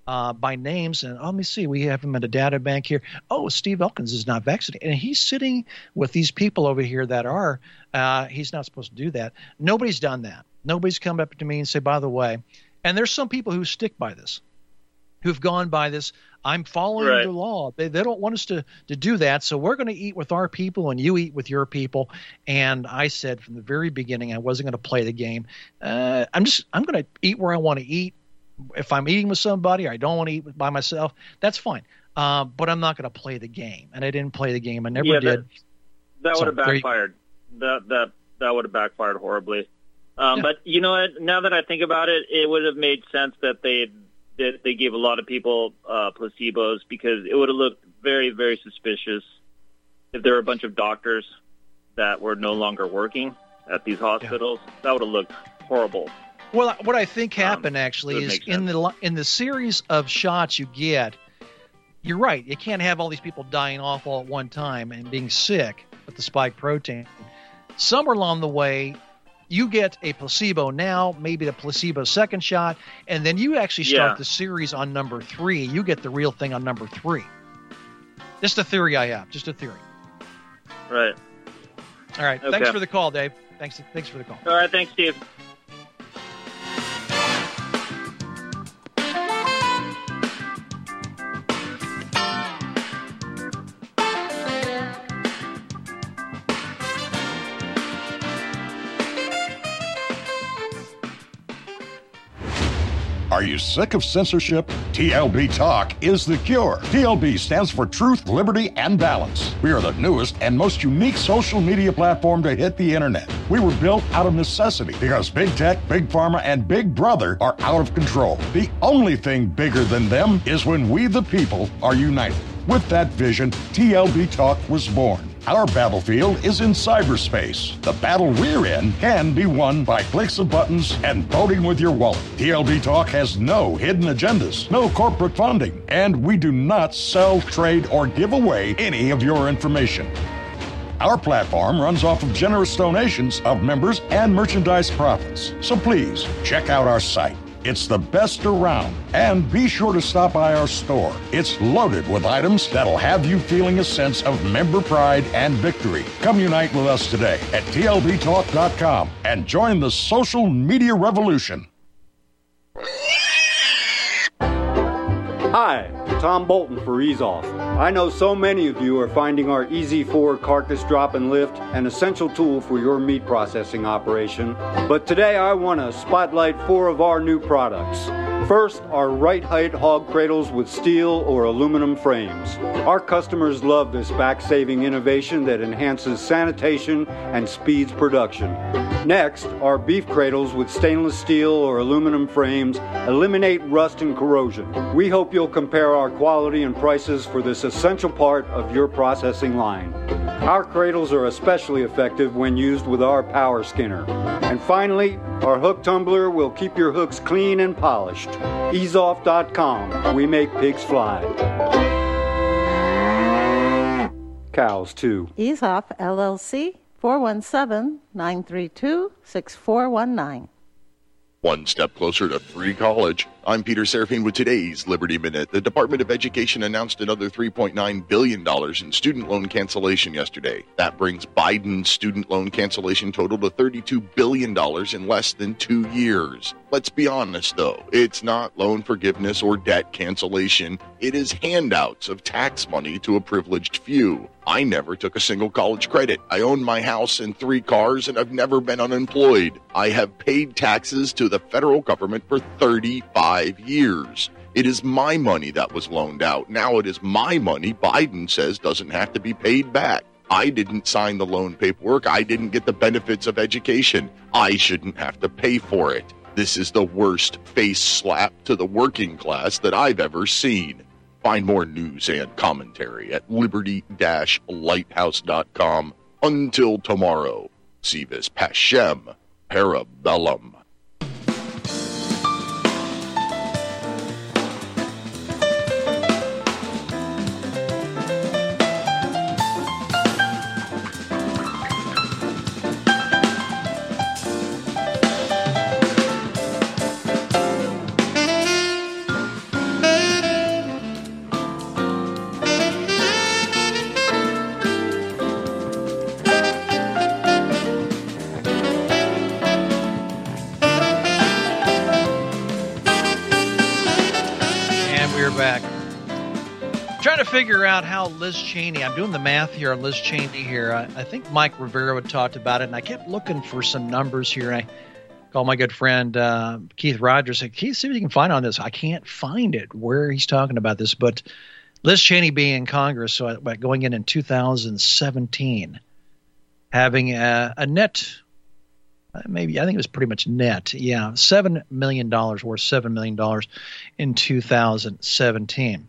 by names, and let me see, we have him in a data bank here. Oh, Steve Elkins is not vaccinated, and he's sitting with these people over here that are. He's not supposed to do that. Nobody's done that. Nobody's come up to me and say, by the way, and there's some people who stick by this, who've gone by this. I'm following the law. They don't want us to do that, so we're going to eat with our people and you eat with your people. And I said from the very beginning I wasn't going to play the game. I'm going to eat where I want to eat. If I'm eating with somebody or I don't want to eat by myself, that's fine. But I'm not going to play the game, and I didn't play the game. I never did.
That would have backfired. That would have backfired horribly. But you know what? Now that I think about it, it would have made sense that that they gave a lot of people placebos because it would have looked very, very suspicious if there were a bunch of doctors that were no longer working at these hospitals. Yeah. That would have looked horrible.
Well, what I think happened actually is in the series of shots you get, you're right. You can't have all these people dying off all at one time and being sick with the spike protein. Somewhere along the way, you get a placebo now, maybe the placebo second shot, and then you actually start the series on number 3. You get the real thing on number 3. Just a theory I have. Just a theory.
Right.
All right. Okay. Thanks for the call, Dave. Thanks for the call.
All right. Thanks, Steve.
Are you sick of censorship? TLB Talk is the cure. TLB stands for Truth, Liberty, and Balance. We are the newest and most unique social media platform to hit the internet. We were built out of necessity because Big Tech, Big Pharma, and Big Brother are out of control. The only thing bigger than them is when we the people are united. With that vision, TLB Talk was born. Our battlefield is in cyberspace. The battle we're in can be won by clicks of buttons and voting with your wallet. TLB Talk has no hidden agendas, no corporate funding, and we do not sell, trade, or give away any of your information. Our platform runs off of generous donations of members and merchandise profits. So please, check out our site. It's the best around. And be sure to stop by our store. It's loaded with items that'll have you feeling a sense of member pride and victory. Come unite with us today at tlbtalk.com and join the social media revolution.
Hi, Tom Bolton for EaseOff. I know so many of you are finding our EZ4 carcass drop and lift an essential tool for your meat processing operation. But today I want to spotlight 4 of our new products. First, our right height hog cradles with steel or aluminum frames. Our customers love this back-saving innovation that enhances sanitation and speeds production. Next, our beef cradles with stainless steel or aluminum frames eliminate rust and corrosion. We hope you'll compare our quality and prices for this essential part of your processing line. Our cradles are especially effective when used with our power skinner. And finally, our hook tumbler will keep your hooks clean and polished. EaseOff.com. We make pigs fly. Cows, too.
EaseOff, LLC, 417-932-6419.
One step closer to free college. I'm Peter Serafine with today's Liberty Minute. The Department of Education announced another $3.9 billion in student loan cancellation yesterday. That brings Biden's student loan cancellation total to $32 billion in less than 2 years. Let's be honest, though. It's not loan forgiveness or debt cancellation. It is handouts of tax money to a privileged few. I never took a single college credit. I own my house and 3 cars, and I've never been unemployed. I have paid taxes to the federal government for 35 years. It is my money that was loaned out. Now it is my money Biden says doesn't have to be paid back. I didn't sign the loan paperwork. I didn't get the benefits of education. I shouldn't have to pay for it. This is the worst face slap to the working class that I've ever seen. Find more news and commentary at liberty-lighthouse.com. Until tomorrow, Sivis Pashem Parabellum.
Figure out how Liz Cheney, I'm doing the math here on Liz Cheney here. I think Mike Rivera had talked about it, and I kept looking for some numbers here. And I called my good friend Keith Rogers. Said, Keith, see what you can find on this. I can't find it where he's talking about this, but Liz Cheney being in Congress, so going in 2017, having a net maybe, I think it was pretty much net. Yeah, $7 million, worth $7 million in 2017.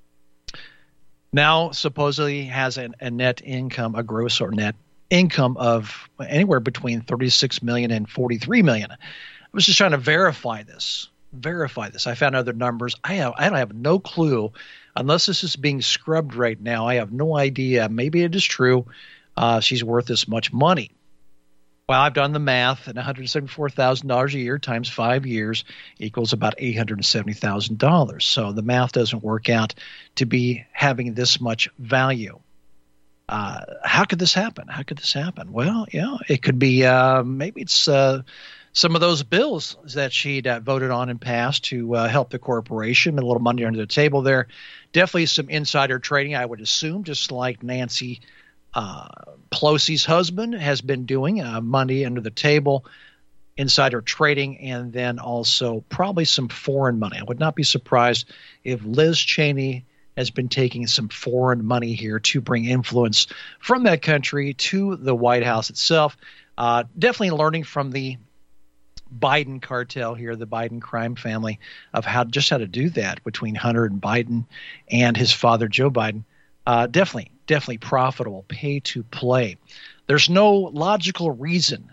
Now supposedly has a net income, a gross or net income of anywhere between 36 million and 43 million. I was just trying to verify this. I found other numbers. I have no clue, unless this is being scrubbed right now. I have no idea. Maybe it is true. She's worth this much money. Well, I've done the math, and $174,000 a year times 5 years equals about $870,000. So the math doesn't work out to be having this much value. How could this happen? Well, yeah, it could be maybe it's some of those bills that she'd voted on and passed to help the corporation, a little money under the table there. Definitely some insider trading, I would assume, just like Nancy Pelosi's husband has been doing, money under the table, insider trading, and then also probably some foreign money. I would not be surprised if Liz Cheney has been taking some foreign money here to bring influence from that country to the White House itself. Definitely learning from the Biden cartel here, the Biden crime family, of how to do that between Hunter and Biden and his father, Joe Biden. Definitely profitable, pay to play. There's no logical reason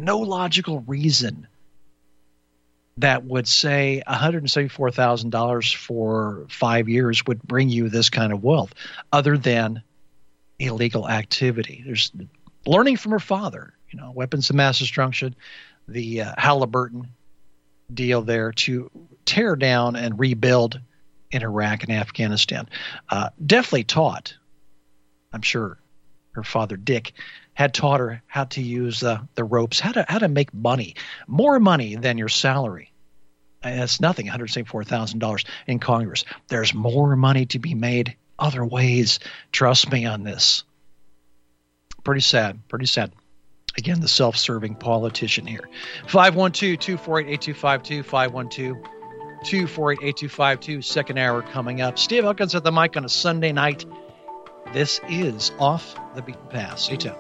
that would say $174,000 for 5 years would bring you this kind of wealth, other than illegal activity. There's learning from her father, weapons of mass destruction, the Halliburton deal there to tear down and rebuild in Iraq and Afghanistan. Definitely taught, I'm sure her father Dick had taught her how to use the ropes, how to make money, more money than your salary. And that's nothing, $174,000 in Congress. There's more money to be made other ways. Trust me on this. Pretty sad. Again, the self-serving politician here. 512-248-8252, 512-248-8252. Second hour coming up. Steve Elkins at the mic on a Sunday night. This is Off the Beaten Path. Stay tuned.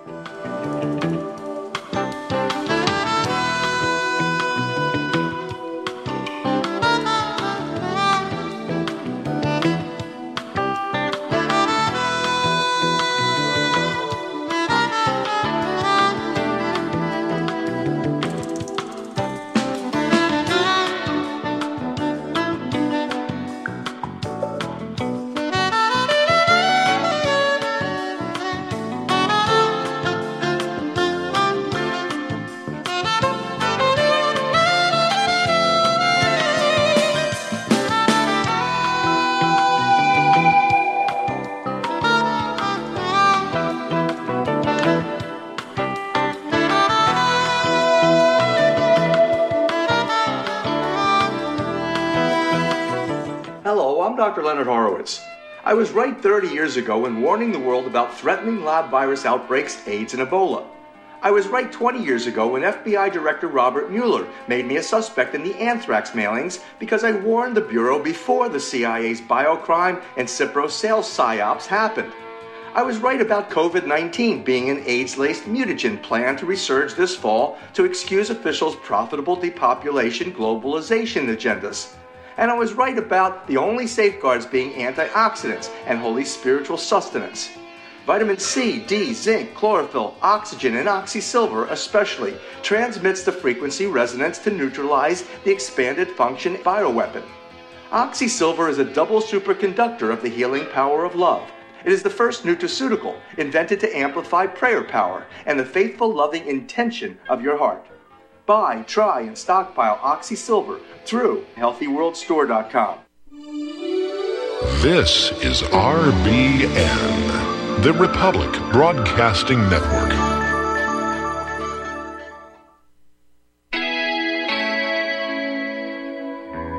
Dr. Leonard Horowitz. I was right 30 years ago in warning the world about threatening lab virus outbreaks, AIDS, and Ebola. I was right 20 years ago when FBI Director Robert Mueller made me a suspect in the anthrax mailings because I warned the Bureau before the CIA's biocrime and Cipro sales psyops happened. I was right about COVID-19 being an AIDS-laced mutagen planned to resurge this fall to excuse officials' profitable depopulation globalization agendas. And I was right about the only safeguards being antioxidants and holy spiritual sustenance. Vitamin C, D, zinc, chlorophyll, oxygen, and oxysilver especially transmits the frequency resonance to neutralize the expanded function bioweapon. Oxysilver is a double superconductor of the healing power of love. It is the first nutraceutical invented to amplify prayer power and the faithful, loving intention of your heart. Buy, try, and stockpile Oxysilver through HealthyWorldStore.com.
This is RBN, the Republic Broadcasting Network.